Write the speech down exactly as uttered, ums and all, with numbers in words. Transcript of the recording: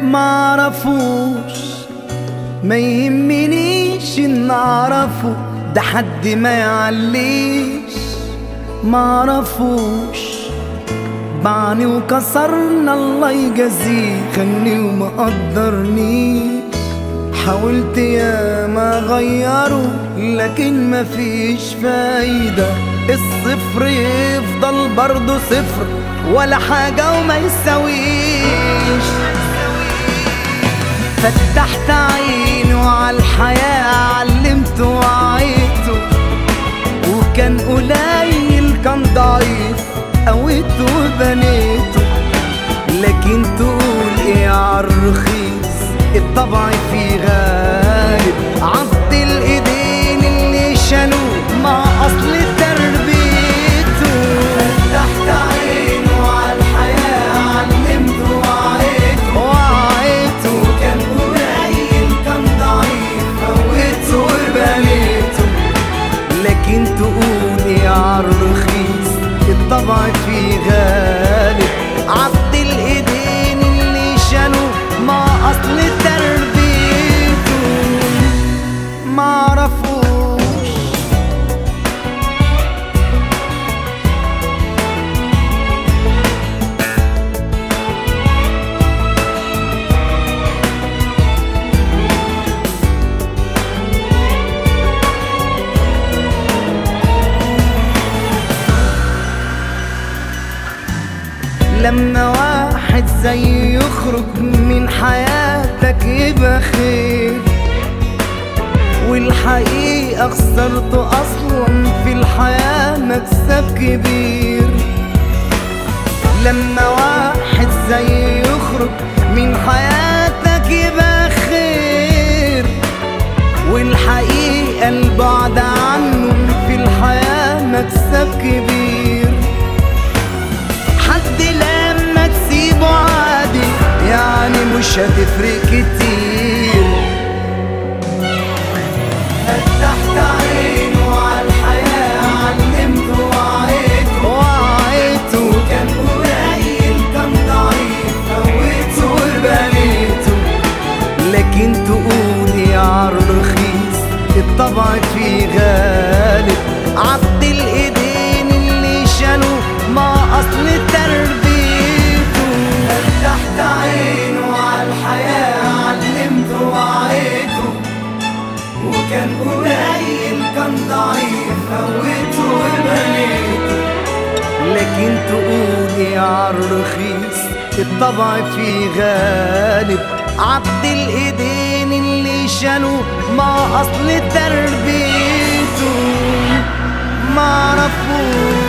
معرفوش، ما يهمنيش ان اعرفه، ده حد ما يعليش. معرفوش باعني وكسرنا الله يجازيه، خلني وما قدرنيش. حاولت يا ما غيره لكن مفيش فايدة، الصفر يفضل برضه صفر ولا حاجة وما يساويش. فتحت عيني وعلى الحياة علمته وعيته، وكان قليل كان ضعيف قويته وبنيته. لكن تقول ايه عالرخيص الطبع فيه غالب، عض الايدين اللي شالوه مع اصل تربيته. فتحت عينه وعلى الحياة علمته وعيته وعيته، وكان قليل كان ضعيف قويته وبنيته. لكن تقول ايه عالرخيص الطبع فيه غالب، عض الايدين اللي شالوه مع اصل تربيته. معرفوش لما واحد زي يخرج من حياتك يبقى خير، والحقيقة خسرته أصلا في الحياة مكسب كبير. لما واحد زي يخرج من حياتك يبقى خير، والحقيقة البعد عنه في الحياة مكسب كبير. حد لما تسيبه عادي يعني مش هتفرق كتير. فتحت عينه على الحياة علمته وعيته وعيته، وكان قليل كان ضعيف قويته وبنيته. لكن تقولي عالرخيص الطبع فيه غالب، عض الايدين اللي شالوه مع اصل تربيته. فتحت عينه على الحياة علمته وعيته، وكان قليل كان ضعيف قويته وبنيته. لكن تقولي عالرخيص الطبع فيه غالب، عض الايدين اللي شالوه مع اصل تربيته. معرفوش